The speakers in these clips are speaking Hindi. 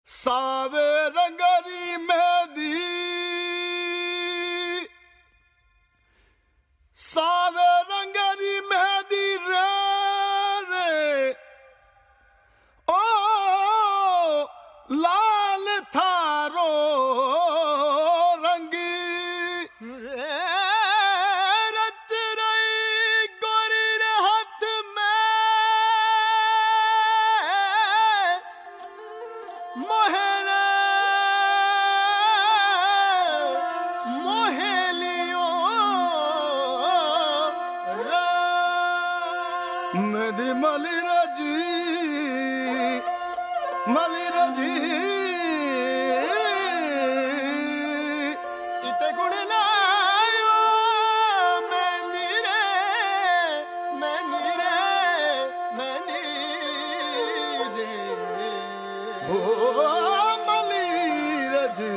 सावे रंगरी मेहदी सावे रंगरी मेहदी रे रे ओ लाल थारो रंगी रे रच रही गोरी रे हाथ में मोहरा मोहेलियो मेदी मलिरजी इते गुण लायो मैनी रे ओ मलिरजी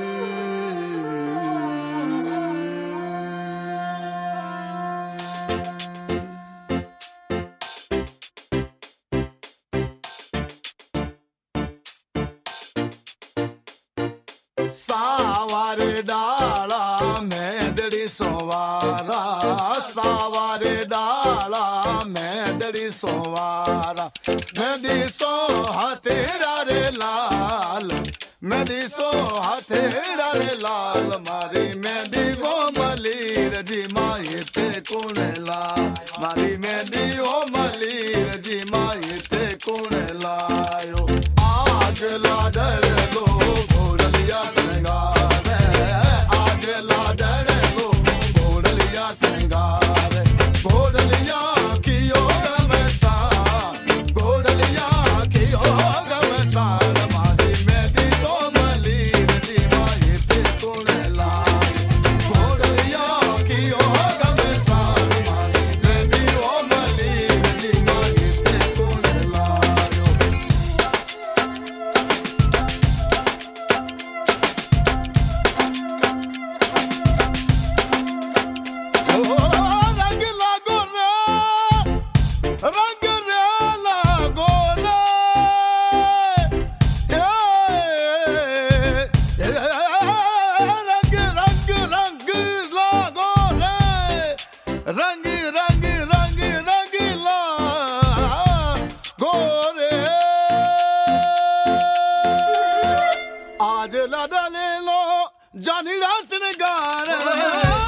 सावारे डाला मेदड़ी सोवारा सावारे डाला मेदड़ी सोवारा मेदी सो हथेड़ा रे लाल मेदी सो हथेड़ा रे लाल मारी मेदी वो मलीर जी माई ते कुण लाल मारी मेदी वो मलीर जी माई ते कुण लायो आज लाडर लो घोड़लिया श्रृंगार आज लाडर लो घोड़लिया श्रृंगार घोड़लिया की योग में सार घोड़लिया की योग में सार मारी मेदी तो मलीर जी माई ते कुण लाल घोड़लिया की योग में सार मारी मेदी ओ मलीर जी माई ते कुण लायो रंग लागो रे रंग रे लागो रे रंग रंग रंग लागो रे रंग रंग रंग रंग लागो रे आज लड़ा ले लो जानी रास नगार